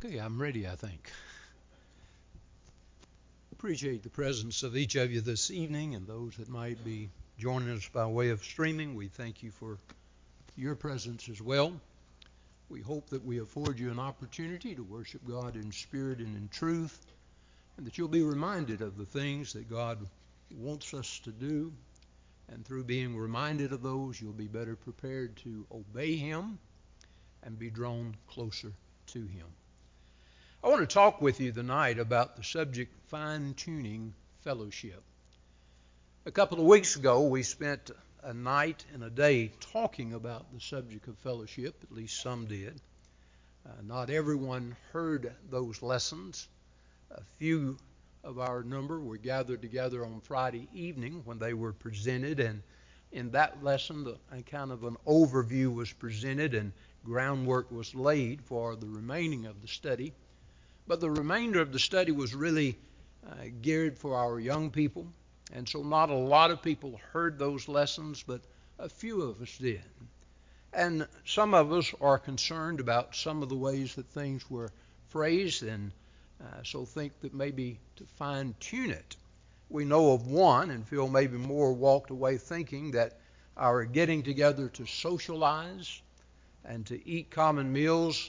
Okay, I'm ready, I think. Appreciate the presence of each of you this evening and those that might be joining us by way of streaming. We thank you for your presence as well. We hope that we afford you an opportunity to worship God in spirit and in truth, and that you'll be reminded of the things that God wants us to do. And through being reminded of those, you'll be better prepared to obey Him and be drawn closer to Him. I want to talk with you tonight about the subject fine-tuning fellowship. A couple of weeks ago, we spent a night and a day talking about the subject of fellowship, at least some did. Not everyone heard those lessons. A few of our number were gathered together on Friday evening when they were presented, and in that lesson, a kind of an overview was presented and groundwork was laid for the remaining of the study. But the remainder of the study was really geared for our young people, and so not a lot of people heard those lessons, but a few of us did. And some of us are concerned about some of the ways that things were phrased, and so think that maybe to fine-tune it. We know of one and feel maybe more walked away thinking that our getting together to socialize and to eat common meals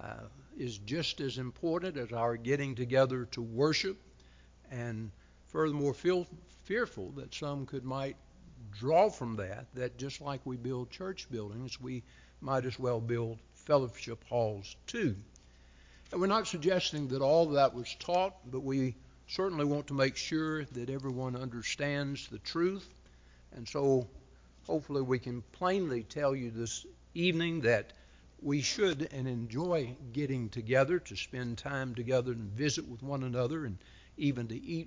is just as important as our getting together to worship, and furthermore fearful that some might draw from that just like we build church buildings, we might as well build fellowship halls too. And we're not suggesting that all of that was taught, but we certainly want to make sure that everyone understands the truth. And so hopefully we can plainly tell you this evening that we should and enjoy getting together to spend time together and visit with one another and even to eat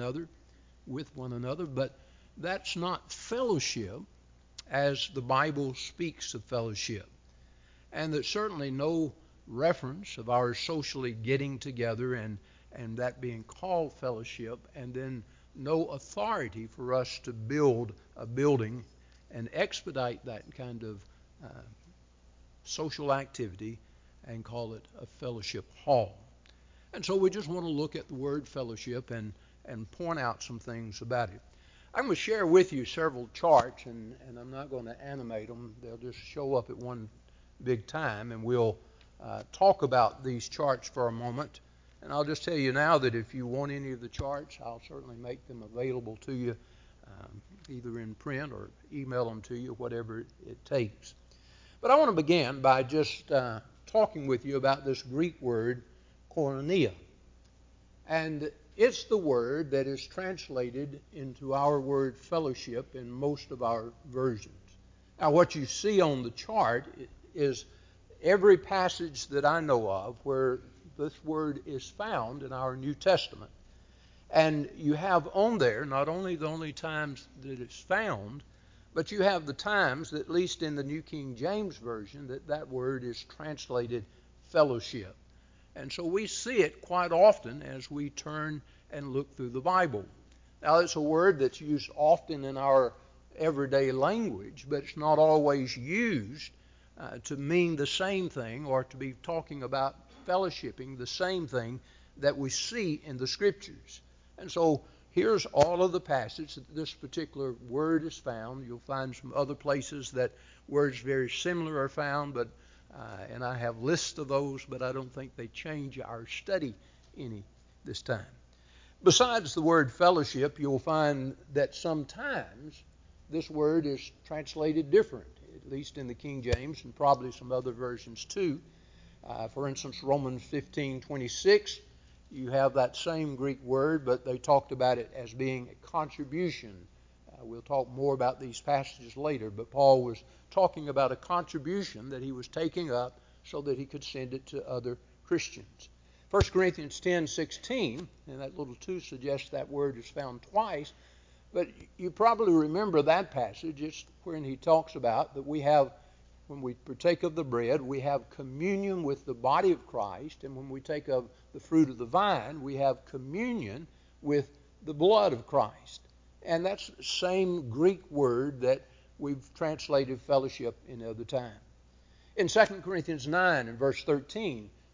with one another. But that's not fellowship as the Bible speaks of fellowship. And there's certainly no reference of our socially getting together and that being called fellowship, and then no authority for us to build a building and expedite that kind of social activity and call it a fellowship hall. And so we just want to look at the word fellowship and point out some things about it. I'm going to share with you several charts, and I'm not going to animate them. They'll just show up at one big time, and we'll talk about these charts for a moment. And I'll just tell you now that if you want any of the charts, I'll certainly make them available to you, either in print or email them to you, whatever it takes. But I want to begin by just talking with you about this Greek word, koinonia. And it's the word that is translated into our word fellowship in most of our versions. Now, what you see on the chart is every passage that I know of where this word is found in our New Testament. And you have on there not only the only times that it's found, but you have the times, at least in the New King James Version, that word is translated fellowship. And so we see it quite often as we turn and look through the Bible. Now, it's a word that's used often in our everyday language, but it's not always used to mean the same thing or to be talking about fellowshipping the same thing that we see in the Scriptures. And so here's all of the passages that this particular word is found. You'll find some other places that words very similar are found, but and I have lists of those, but I don't think they change our study any this time. Besides the word fellowship, you'll find that sometimes this word is translated different, at least in the King James and probably some other versions too. For instance, Romans 15:26, you have that same Greek word, but they talked about it as being a contribution. We'll talk more about these passages later, but Paul was talking about a contribution that he was taking up so that he could send it to other Christians. 1 Corinthians 10:16, and that little 2 suggests that word is found twice, but you probably remember that passage. It's when he talks about that we have, when we partake of the bread, we have communion with the body of Christ, and when we take of the fruit of the vine, we have communion with the blood of Christ. And that's the same Greek word that we've translated fellowship in other time. In 2 Corinthians 9 and verse 13,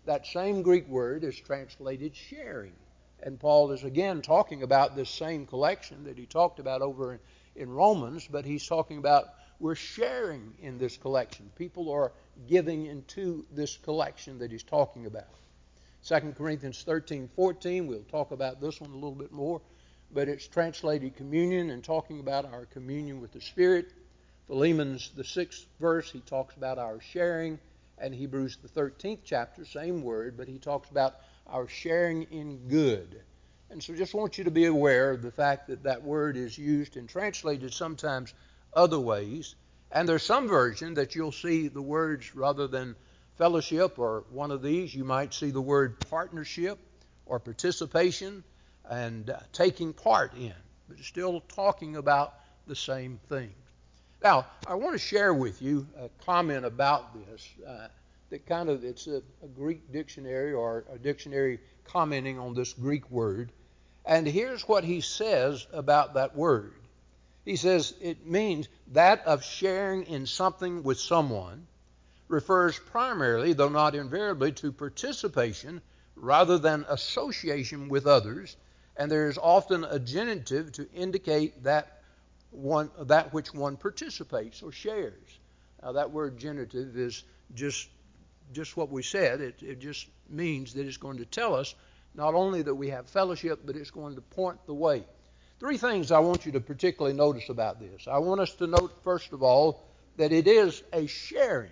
that same Greek word is translated sharing. And Paul is again talking about this same collection that he talked about over in Romans, but he's talking about we're sharing in this collection. People are giving into this collection that he's talking about. 2 Corinthians 13:14, we'll talk about this one a little bit more, but it's translated communion and talking about our communion with the Spirit. Philemon's, the 6th verse, he talks about our sharing. And Hebrews, the 13th chapter, same word, but he talks about our sharing in good. And so just want you to be aware of the fact that that word is used and translated sometimes other ways. And there's some version that you'll see the words, rather than fellowship or one of these, you might see the word partnership or participation and taking part in. But it's still talking about the same thing. Now, I want to share with you a comment about this that kind of, it's a Greek dictionary or a dictionary commenting on this Greek word. And here's what he says about that word. He says it means that of sharing in something with someone, refers primarily, though not invariably, to participation rather than association with others, and there is often a genitive to indicate that which one participates or shares. Now that word genitive is just what we said. It just means that it's going to tell us not only that we have fellowship, but it's going to point the way. 3 things I want you to particularly notice about this. I want us to note, first of all, that it is a sharing.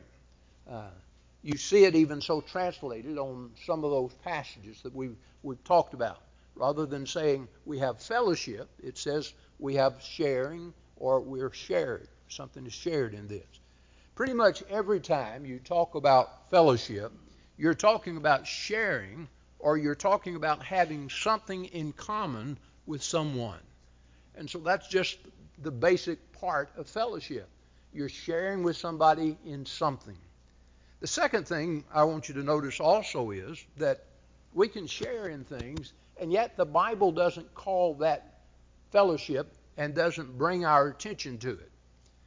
You see it even so translated on some of those passages that we've talked about. Rather than saying we have fellowship, it says we have sharing or we're shared. Something is shared in this. Pretty much every time you talk about fellowship, you're talking about sharing or you're talking about having something in common with someone. And so that's just the basic part of fellowship. You're sharing with somebody in something. The second thing I want you to notice also is that we can share in things, and yet the Bible doesn't call that fellowship and doesn't bring our attention to it.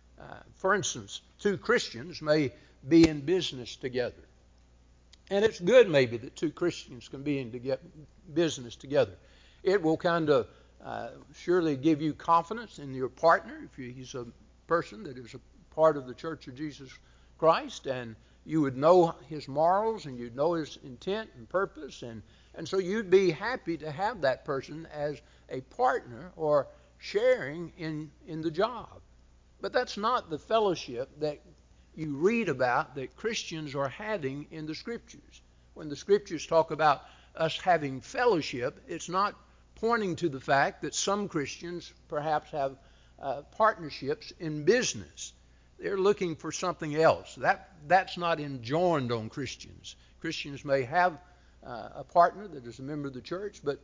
For instance, 2 Christians may be in business together. And it's good maybe that 2 Christians can be in business together. It will kind of surely give you confidence in your partner if he's a person that is a part of the Church of Jesus Christ, and you would know his morals and you'd know his intent and purpose, and so you'd be happy to have that person as a partner or sharing in the job. But that's not the fellowship that you read about that Christians are having in the Scriptures. When the Scriptures talk about us having fellowship, it's not pointing to the fact that some Christians perhaps have partnerships in business. They're looking for something else. That's not enjoined on Christians. Christians may have a partner that is a member of the church, but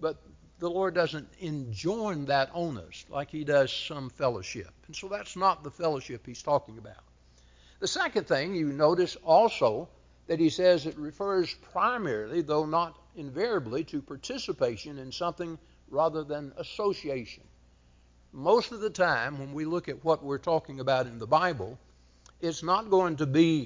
the Lord doesn't enjoin that on us like he does some fellowship. And so that's not the fellowship he's talking about. The second thing you notice also that he says it refers primarily, though not invariably, to participation in something rather than association. Most of the time when we look at what we're talking about in the Bible, it's not going to be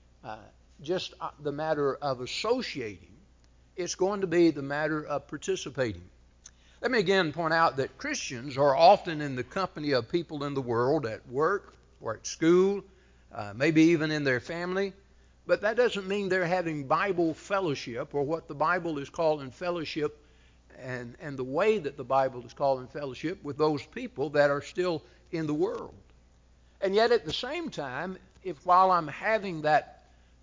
just the matter of associating. It's going to be the matter of participating. Let me again point out that Christians are often in the company of people in the world at work or at school, maybe even in their family, but that doesn't mean they're having Bible fellowship or what the Bible is calling fellowship and the way that the Bible is calling fellowship with those people that are still in the world. And yet at the same time, if while I'm having that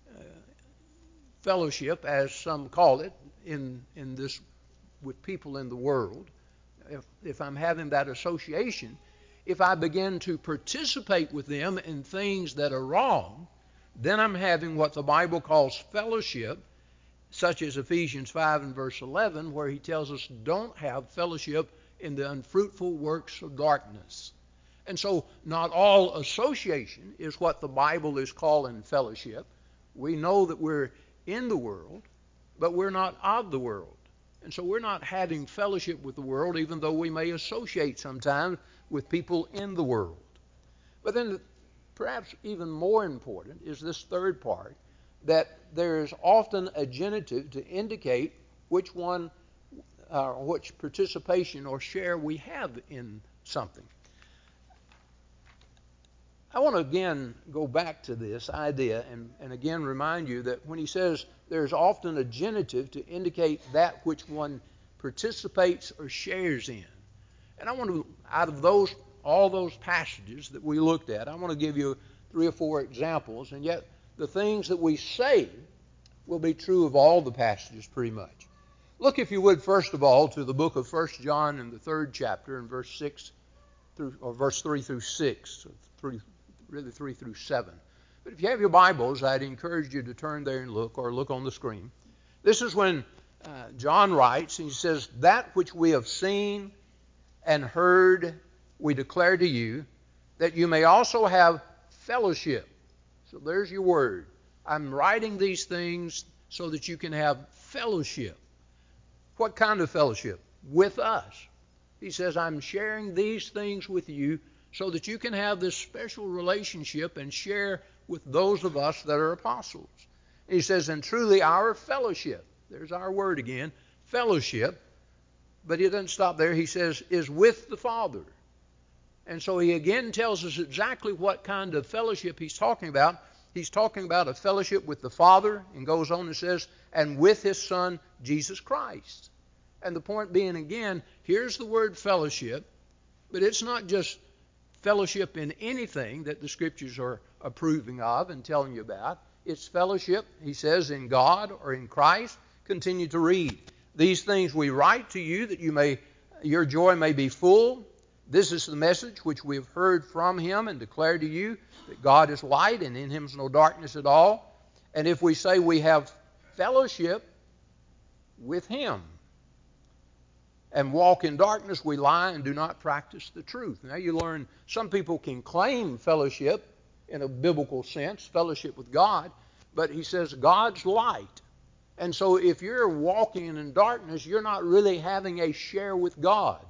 fellowship, as some call it, in this with people in the world, if I'm having that association, if I begin to participate with them in things that are wrong, then I'm having what the Bible calls fellowship, such as Ephesians 5 and verse 11, where he tells us don't have fellowship in the unfruitful works of darkness. And so not all association is what the Bible is calling fellowship. We know that we're in the world, but we're not of the world. And so we're not having fellowship with the world, even though we may associate sometimes with people in the world. But then perhaps even more important is this third part, that there is often a genitive to indicate which participation or share we have in something. I want to again go back to this idea and again remind you that when he says there's often a genitive to indicate that which one participates or shares in. And I want to, out of all those passages that we looked at, I want to give you 3 or 4 examples, and yet the things that we say will be true of all the passages pretty much. Look, if you would, first of all, to the book of 1 John in the 3rd chapter in verse 3 through 6, really 3 through 7. But if you have your Bibles, I'd encourage you to turn there and look, or look on the screen. This is when John writes, and he says, "That which we have seen and heard we declare to you, that you may also have fellowship." So there's your word. I'm writing these things so that you can have fellowship. What kind of fellowship? With us. He says, I'm sharing these things with you so that you can have this special relationship and share with those of us that are apostles. He says, and truly our fellowship, there's our word again, fellowship, but he doesn't stop there. He says, is with the Father. And so he again tells us exactly what kind of fellowship he's talking about. He's talking about a fellowship with the Father, and goes on and says, and with his Son, Jesus Christ. And the point being, again, here's the word fellowship, but it's not just fellowship in anything that the Scriptures are approving of and telling you about. It's fellowship, he says, in God or in Christ. Continue to read. These things we write to you that your joy may be full. This is the message which we have heard from him and declare to you, that God is light and in him is no darkness at all. And if we say we have fellowship with him and walk in darkness, we lie and do not practice the truth. Now you learn some people can claim fellowship in a biblical sense, fellowship with God, but he says God's light. And so if you're walking in darkness, you're not really having a share with God.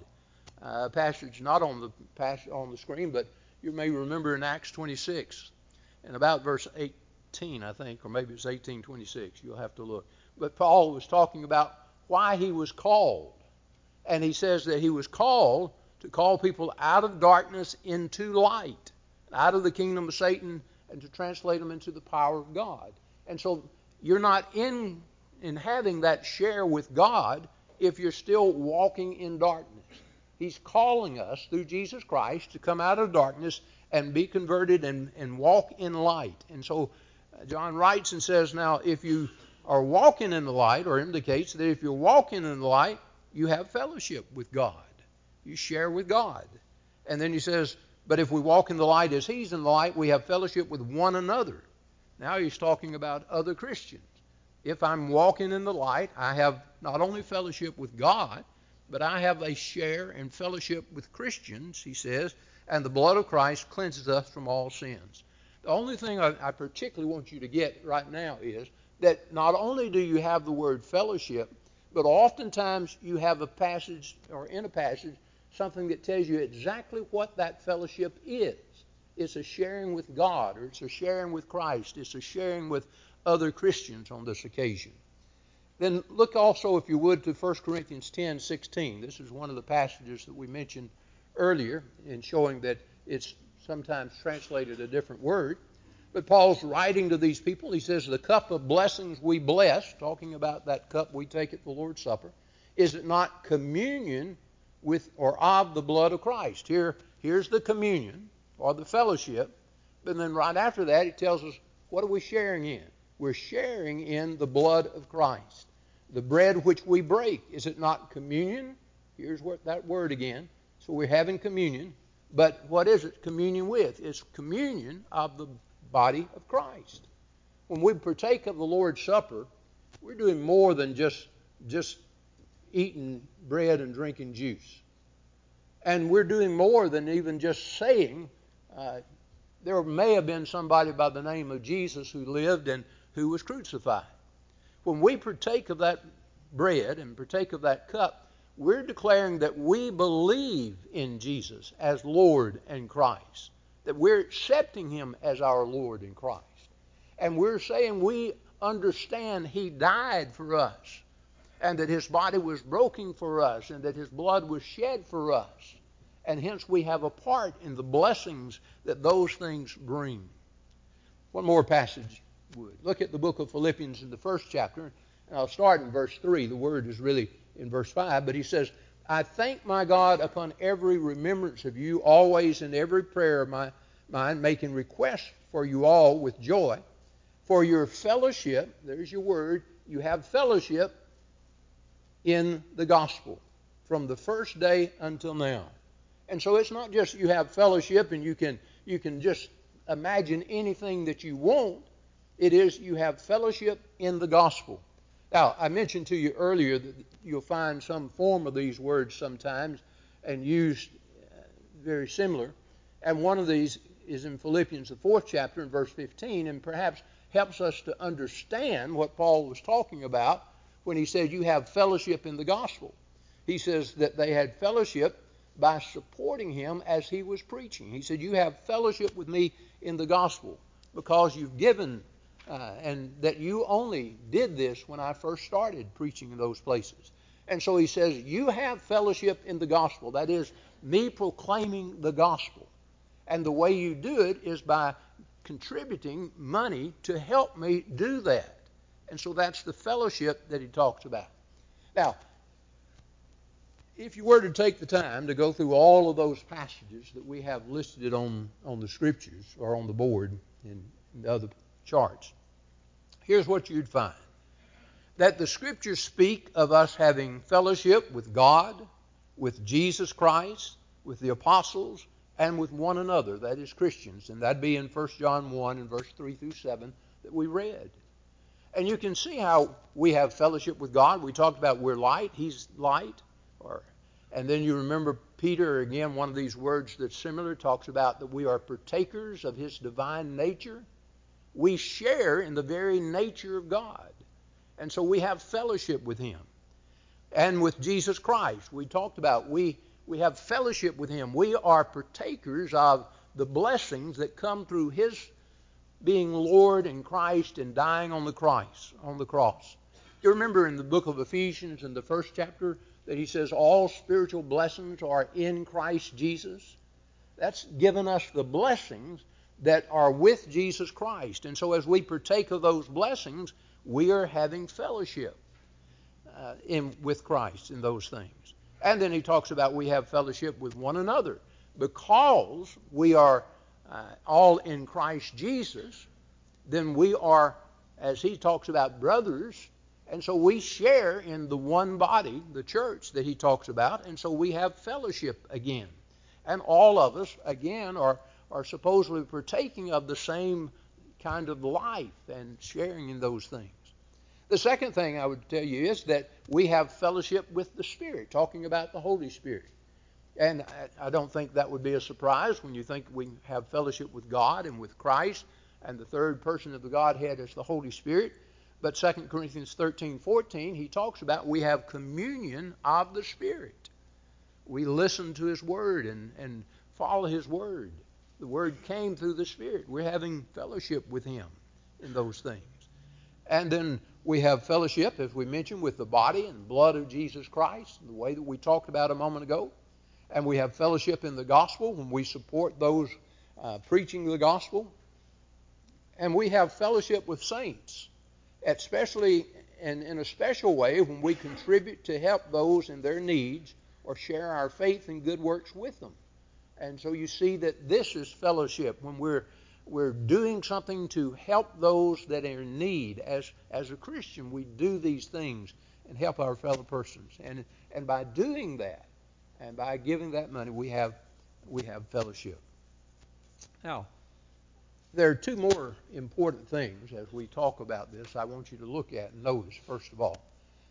A passage not on the screen, but you may remember in Acts 26, and about verse 18, I think, or maybe it's 18:26. You'll have to look. But Paul was talking about why he was called. And he says that he was called to call people out of darkness into light, out of the kingdom of Satan, and to translate them into the power of God. And so you're not in having that share with God if you're still walking in darkness. He's calling us through Jesus Christ to come out of darkness and be converted and walk in light. And so John writes and says, now if you are walking in the light, or indicates that if you're walking in the light, you have fellowship with God. You share with God. And then he says, but if we walk in the light as he's in the light, we have fellowship with one another. Now he's talking about other Christians. If I'm walking in the light, I have not only fellowship with God, but I have a share and fellowship with Christians, he says, and the blood of Christ cleanses us from all sins. The only thing I particularly want you to get right now is that not only do you have the word fellowship, but oftentimes you have a passage, or in a passage, something that tells you exactly what that fellowship is. It's a sharing with God, or it's a sharing with Christ. It's a sharing with other Christians on this occasion. Then look also, if you would, to 1 Corinthians 10:16. This is one of the passages that we mentioned earlier in showing that it's sometimes translated a different word. But Paul's writing to these people. He says, the cup of blessings we bless, talking about that cup we take at the Lord's Supper, is it not communion with or of the blood of Christ? Here's the communion or the fellowship. But then right after that, it tells us, what are we sharing in? We're sharing in the blood of Christ. The bread which we break, is it not communion? Here's that word again. So we're having communion. But what is it communion with? It's communion of the body of Christ. When we partake of the Lord's Supper, we're doing more than just eating bread and drinking juice. And we're doing more than even just saying, there may have been somebody by the name of Jesus who lived and who was crucified. When we partake of that bread and partake of that cup, we're declaring that we believe in Jesus as Lord and Christ, that we're accepting him as our Lord and Christ. And we're saying we understand He died for us, and that His body was broken for us, and that His blood was shed for us. And hence we have a part in the blessings that those things bring. One more passage would. Look at the book of Philippians in the first chapter, and I'll start in verse 3. The word is really in verse 5, but he says, I thank my God upon every remembrance of you, always in every prayer of mine, making request for you all with joy, for your fellowship, there's your word, you have fellowship in the gospel from the first day until now. And so it's not just you have fellowship and you can just imagine anything that you want. It is you have fellowship in the gospel. Now, I mentioned to you earlier that you'll find some form of these words sometimes and used very similar. And one of these is in Philippians, the 4th chapter, in verse 15, and perhaps helps us to understand what Paul was talking about when he said you have fellowship in the gospel. He says that they had fellowship by supporting him as he was preaching. He said, you have fellowship with me in the gospel because you've given, and that you only did this when I first started preaching in those places. And so he says, you have fellowship in the gospel. That is, me proclaiming the gospel. And the way you do it is by contributing money to help me do that. And so that's the fellowship that he talks about. Now, if you were to take the time to go through all of those passages that we have listed on the scriptures or on the board in the other charts, here's what you'd find. That the scriptures speak of us having fellowship with God, with Jesus Christ, with the apostles, and with one another, that is Christians. And that'd be in 1 John 1 and verse 3 through 7 that we read. And you can see how we have fellowship with God. We talked about we're light, He's light. And then you remember Peter, again, one of these words that's similar, talks about that we are partakers of His divine nature. We share in the very nature of God. And so we have fellowship with Him. And with Jesus Christ, we talked about we have fellowship with Him. We are partakers of the blessings that come through His being Lord and Christ and dying on the cross. You remember in the book of Ephesians in the 1st chapter that he says all spiritual blessings are in Christ Jesus? That's given us the blessings that are with Jesus Christ. And so as we partake of those blessings, we are having fellowship with Christ in those things. And then he talks about we have fellowship with one another because we are all in Christ Jesus. Then we are, as he talks about, brothers. And so we share in the one body, the church that he talks about. And so we have fellowship again. And all of us, again, are supposedly partaking of the same kind of life and sharing in those things. The second thing I would tell you is that we have fellowship with the Spirit, talking about the Holy Spirit. And I don't think that would be a surprise when you think we have fellowship with God and with Christ, and the third person of the Godhead is the Holy Spirit. But 2 Corinthians 13:14, he talks about we have communion of the Spirit. We listen to His Word and follow His Word. The Word came through the Spirit. We're having fellowship with Him in those things. And then we have fellowship, as we mentioned, with the body and blood of Jesus Christ, the way that we talked about a moment ago. And we have fellowship in the gospel when we support those preaching the gospel. And we have fellowship with saints, especially and in a special way when we contribute to help those in their needs or share our faith and good works with them. And so you see that this is fellowship when we're doing something to help those that are in need. As a Christian, we do these things and help our fellow persons. And by doing that and by giving that money, we have fellowship. Now, there are two more important things as we talk about this I want you to look at and notice, first of all.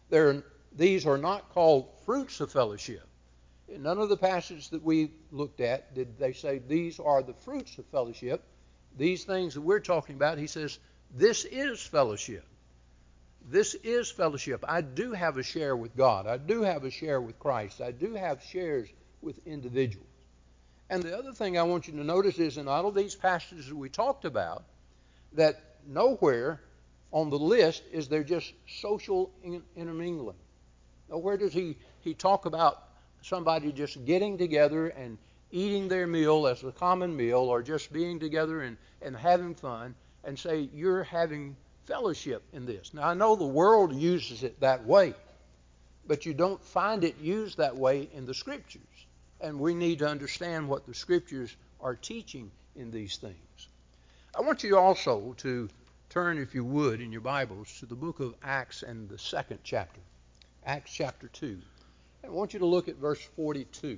These are not called fruits of fellowship. In none of the passages that we looked at did they say these are the fruits of fellowship. These things that we're talking about, he says, this is fellowship. This is fellowship. I do have a share with God. I do have a share with Christ. I do have shares with individuals. And the other thing I want you to notice is in all of these passages that we talked about, that nowhere on the list is they're just social intermingling. Now, where does he talk about somebody just getting together and eating their meal as a common meal, or just being together and having fun, and say you're having fellowship in this? Now, I know the world uses it that way, but you don't find it used that way in the Scriptures. And we need to understand what the Scriptures are teaching in these things. I want you also to turn, if you would, in your Bibles to the book of Acts and the 2nd chapter, Acts chapter 2. I want you to look at verse 42.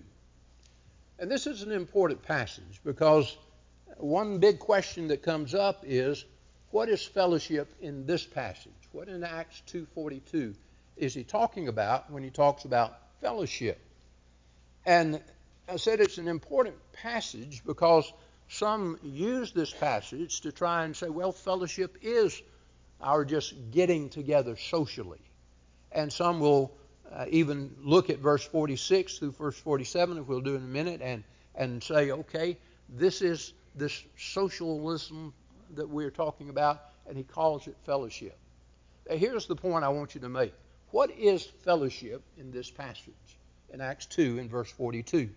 And this is an important passage because one big question that comes up is, what is fellowship in this passage? What in Acts 2:42 is he talking about when he talks about fellowship? And I said it's an important passage because some use this passage to try and say, well, fellowship is our just getting together socially. And some will even look at verse 46 through verse 47, if we'll do in a minute, and say, okay, this is this socialism that we're talking about, and he calls it fellowship. Now, here's the point I want you to make. What is fellowship in this passage in Acts 2 in verse 42?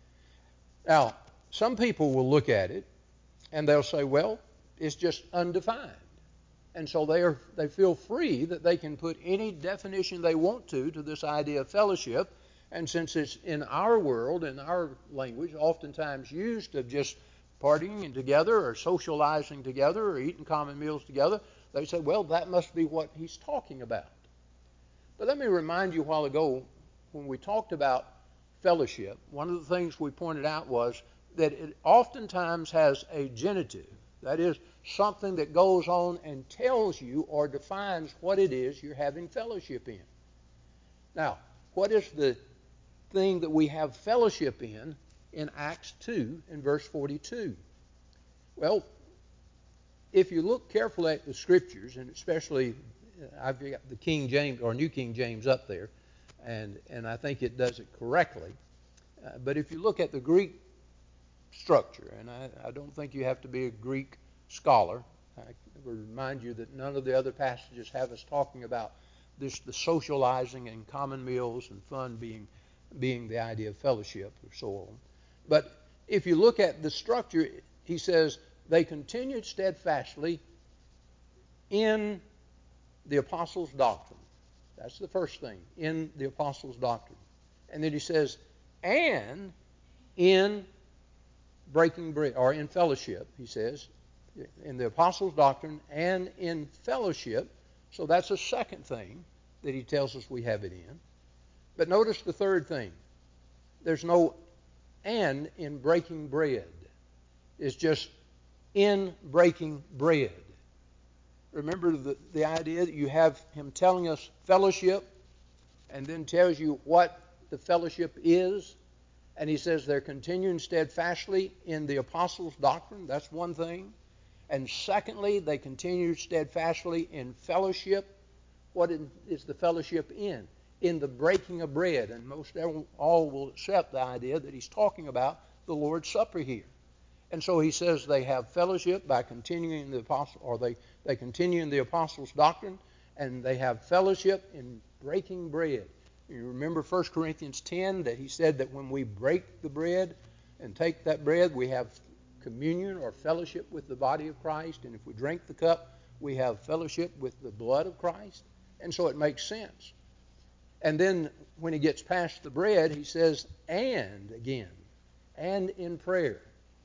Now, some people will look at it and they'll say, well, it's just undefined. And so they feel free that they can put any definition they want to this idea of fellowship. And since it's in our world, in our language, oftentimes used of just partying together or socializing together or eating common meals together, they say, well, that must be what he's talking about. But let me remind you a while ago, when we talked about fellowship, one of the things we pointed out was that it oftentimes has a genitive. That is, something that goes on and tells you or defines what it is you're having fellowship in. Now, what is the thing that we have fellowship in Acts 2 in verse 42? Well, if you look carefully at the Scriptures, and especially I've got the King James or New King James up there, and I think it does it correctly. But if you look at the Greek structure, and I don't think you have to be a Greek scholar. I will remind you that none of the other passages have us talking about this, the socializing and common meals and fun being the idea of fellowship or so on. But if you look at the structure, he says, they continued steadfastly in the apostles' doctrine. That's the first thing, in the apostles' doctrine. And then he says, and in breaking bread, or in fellowship, he says, in the apostles' doctrine and in fellowship. So that's a second thing that he tells us we have it in. But notice the third thing. There's no and in breaking bread. It's just in breaking bread. Remember the idea that you have him telling us fellowship and then tells you what the fellowship is. And he says they're continuing steadfastly in the apostles' doctrine. That's one thing. And secondly, they continue steadfastly in fellowship. What is the fellowship in? In the breaking of bread. And most all will accept the idea that he's talking about the Lord's Supper here. And so he says they have fellowship by continuing the apostle, or they continue in the apostles' doctrine, and they have fellowship in breaking bread. You remember 1 Corinthians 10 that he said that when we break the bread and take that bread, we have communion or fellowship with the body of Christ. And if we drink the cup, we have fellowship with the blood of Christ. And so it makes sense. And then when he gets past the bread, he says, and again, and in prayer.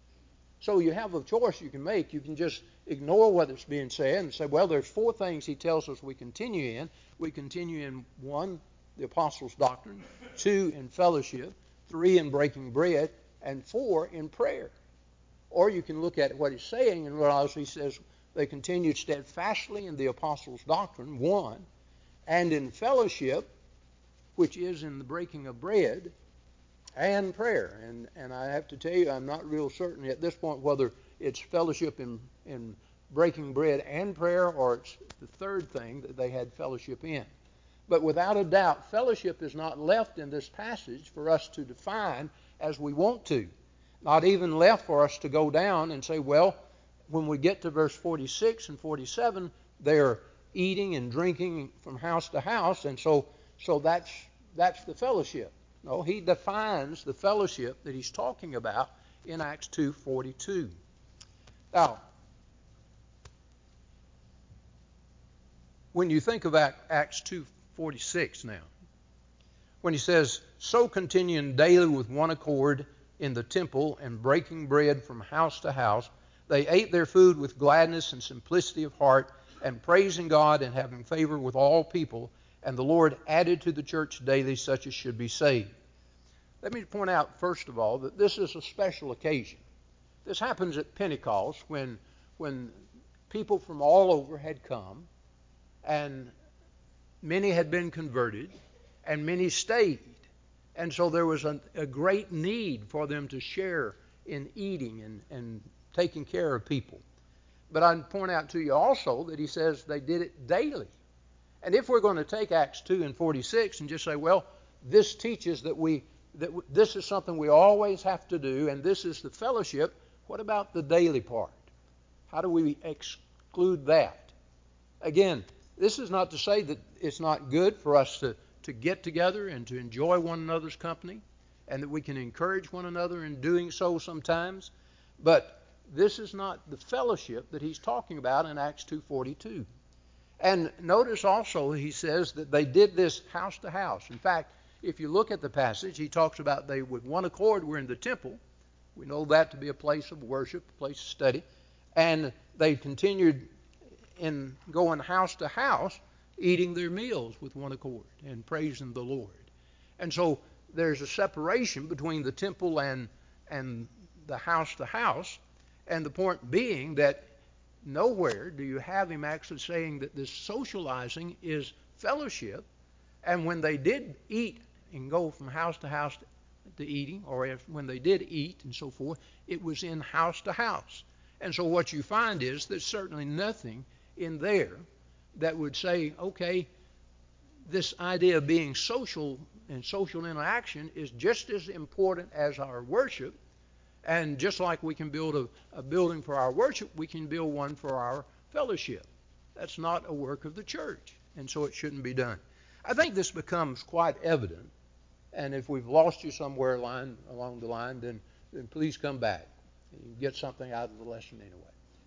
So you have a choice you can make. You can just ignore what is being said and say, well, there's four things he tells us we continue in. We continue in 1, the apostles' doctrine, 2, in fellowship, 3, in breaking bread, and 4, in prayer. Or you can look at what he's saying and realize he says they continued steadfastly in the apostles' doctrine, 1, and in fellowship, which is in the breaking of bread, and prayer. And I have to tell you, I'm not real certain at this point whether it's fellowship in breaking bread and prayer, or it's the third thing that they had fellowship in. But without a doubt, fellowship is not left in this passage for us to define as we want to. Not even left for us to go down and say, well, when we get to verse 46 and 47, they're eating and drinking from house to house, and so that's the fellowship. No, he defines the fellowship that he's talking about in Acts 2:42. Now, when you think about Acts 2:46 now, when he says, so continuing daily with one accord in the temple and breaking bread from house to house, they ate their food with gladness and simplicity of heart, and praising God and having favor with all people, and the Lord added to the church daily such as should be saved. Let me point out, first of all, that this is a special occasion. This happens at Pentecost when people from all over had come, and many had been converted, and many stayed. And so there was a great need for them to share in eating and taking care of people. But I'd point out to you also that he says they did it daily. And if we're going to take Acts 2:46 and just say, well, this teaches that this is something we always have to do, and this is the fellowship, what about the daily part? How do we exclude that? Again, this is not to say that it's not good for us to get together and to enjoy one another's company, and that we can encourage one another in doing so sometimes. But this is not the fellowship that he's talking about in Acts 2:42. And notice also he says that they did this house to house. In fact, if you look at the passage, he talks about they with one accord were in the temple. We know that to be a place of worship, a place of study. And they continued in going house to house, eating their meals with one accord and praising the Lord. And so there's a separation between the temple and the house to house. And the point being that nowhere do you have him actually saying that this socializing is fellowship. And when they did eat and go from house to house to eating, or when they did eat and so forth, it was in house to house. And so what you find is there's certainly nothing in there that would say, okay, this idea of being social and social interaction is just as important as our worship. And just like we can build a building for our worship, we can build one for our fellowship. That's not a work of the church, and so it shouldn't be done. I think this becomes quite evident, and if we've lost you somewhere along the line, then please come back and get something out of the lesson anyway.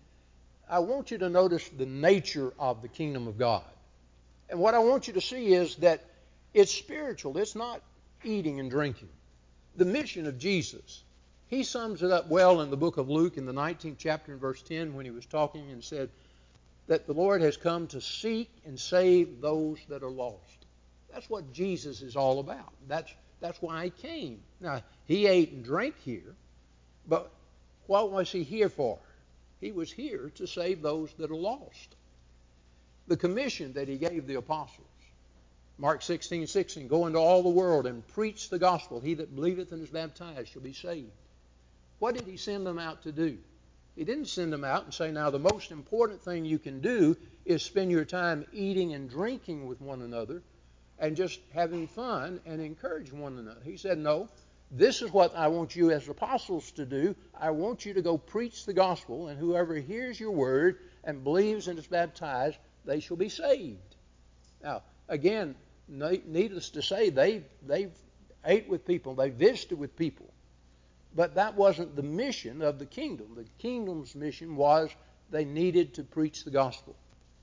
I want you to notice the nature of the kingdom of God. And what I want you to see is that it's spiritual. It's not eating and drinking. The mission of Jesus, he sums it up well in the book of Luke in the 19th chapter in verse 10 when he was talking and said that the Lord has come to seek and save those that are lost. That's what Jesus is all about. That's why he came. Now, he ate and drank here, but what was he here for? He was here to save those that are lost. The commission that he gave the apostles, Mark 16:16, go into all the world and preach the gospel. He that believeth and is baptized shall be saved. What did he send them out to do? He didn't send them out and say, now the most important thing you can do is spend your time eating and drinking with one another and just having fun and encourage one another. He said, no, this is what I want you as apostles to do. I want you to go preach the gospel, and whoever hears your word and believes and is baptized, they shall be saved. Now, again, needless to say, they ate with people, they visited with people. But that wasn't the mission of the kingdom. The kingdom's mission was they needed to preach the gospel.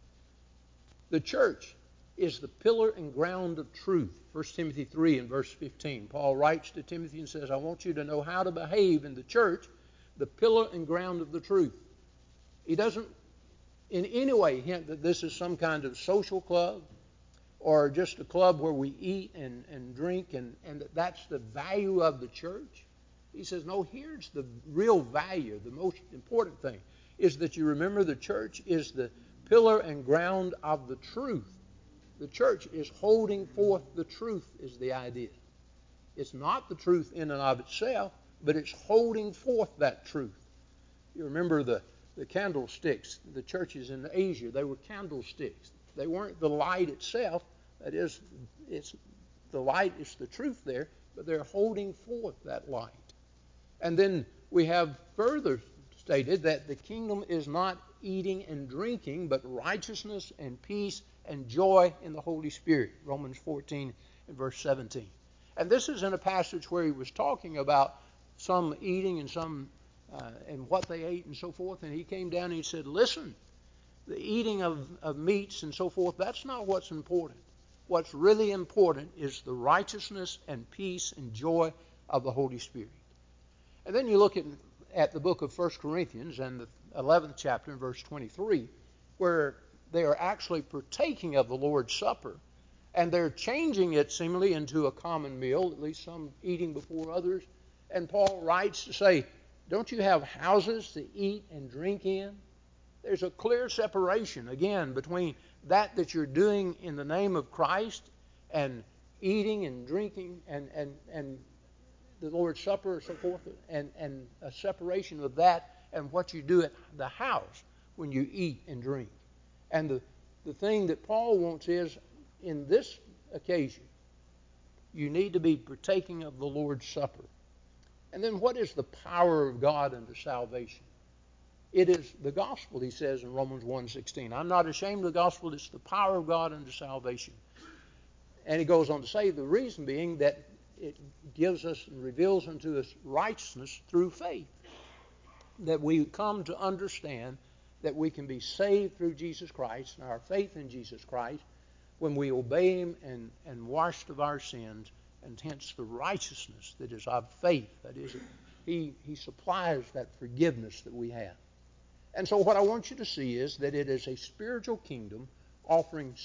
The church is the pillar and ground of truth. 1 Timothy 3 and verse 15. Paul writes to Timothy and says, I want you to know how to behave in the church, the pillar and ground of the truth. He doesn't in any way hint that this is some kind of social club or just a club where we eat and drink and that's the value of the church. He says, no, here's the real value. The most important thing is that you remember the church is the pillar and ground of the truth. The church is holding forth the truth is the idea. It's not the truth in and of itself, but it's holding forth that truth. You remember the candlesticks, the churches in Asia, they were candlesticks. They weren't the light itself. That is, it's the light is the truth there, but they're holding forth that light. And then we have further stated that the kingdom is not eating and drinking, but righteousness and peace and joy in the Holy Spirit. Romans 14 and verse 17. And this is in a passage where he was talking about some eating and some and what they ate and so forth. And he came down and he said, listen, the eating of meats and so forth, that's not what's important. What's really important is the righteousness and peace and joy of the Holy Spirit. And then you look at the book of 1 Corinthians and the 11th chapter in verse 23, where they are actually partaking of the Lord's Supper, and they're changing it seemingly into a common meal, at least some eating before others. And Paul writes to say, don't you have houses to eat and drink in? There's a clear separation, again, between that you're doing in the name of Christ and eating and drinking and the Lord's Supper and so forth, and a separation of that and what you do at the house when you eat and drink. And the thing that Paul wants is, in this occasion, you need to be partaking of the Lord's Supper. And then what is the power of God unto salvation? It is the gospel, he says in Romans 1:16. I'm not ashamed of the gospel, it's the power of God unto salvation. And he goes on to say, the reason being that it gives us and reveals unto us righteousness through faith. That we come to understand that we can be saved through Jesus Christ and our faith in Jesus Christ when we obey him and washed of our sins, and hence the righteousness that is of faith. That is, he supplies that forgiveness that we have. And so what I want you to see is that it is a spiritual kingdom offering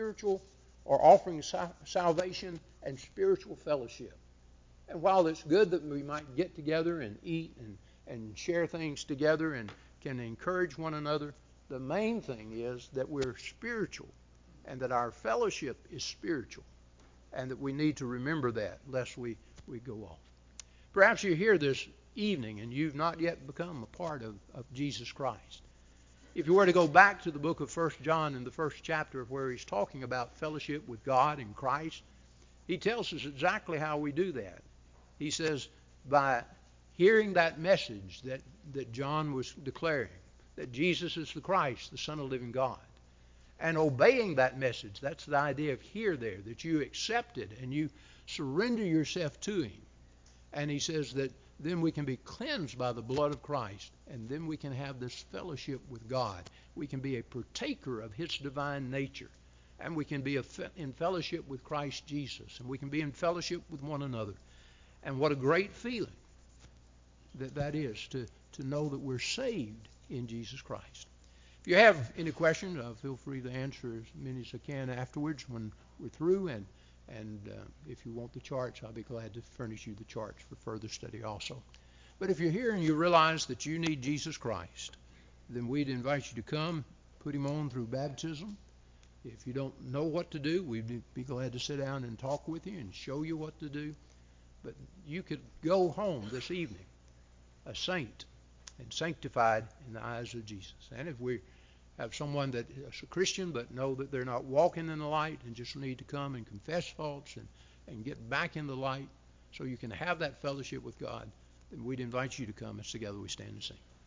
salvation and spiritual fellowship. And while it's good that we might get together and eat and share things together and can encourage one another, the main thing is that we're spiritual and that our fellowship is spiritual, and that we need to remember that lest we go off. Perhaps you're here this evening and you've not yet become a part of Jesus Christ. If you were to go back to the book of 1 John in the first chapter where he's talking about fellowship with God and Christ, he tells us exactly how we do that. He says, by hearing that message that John was declaring, that Jesus is the Christ, the Son of the living God, and obeying that message, that's the idea of hear there, that you accept it and you surrender yourself to him. And he says that then we can be cleansed by the blood of Christ, and then we can have this fellowship with God. We can be a partaker of his divine nature, and we can be in fellowship with Christ Jesus, and we can be in fellowship with one another. And what a great feeling that is to know that we're saved in Jesus Christ. If you have any questions, feel free to answer as many as I can afterwards when we're through. And if you want the charts, I'll be glad to furnish you the charts for further study also. But if you're here and you realize that you need Jesus Christ, then we'd invite you to come, put him on through baptism. If you don't know what to do, we'd be glad to sit down and talk with you and show you what to do. But you could go home this evening a saint and sanctified in the eyes of Jesus. And if we have someone that is a Christian but know that they're not walking in the light and just need to come and confess faults and get back in the light so you can have that fellowship with God, then we'd invite you to come as together we stand and sing.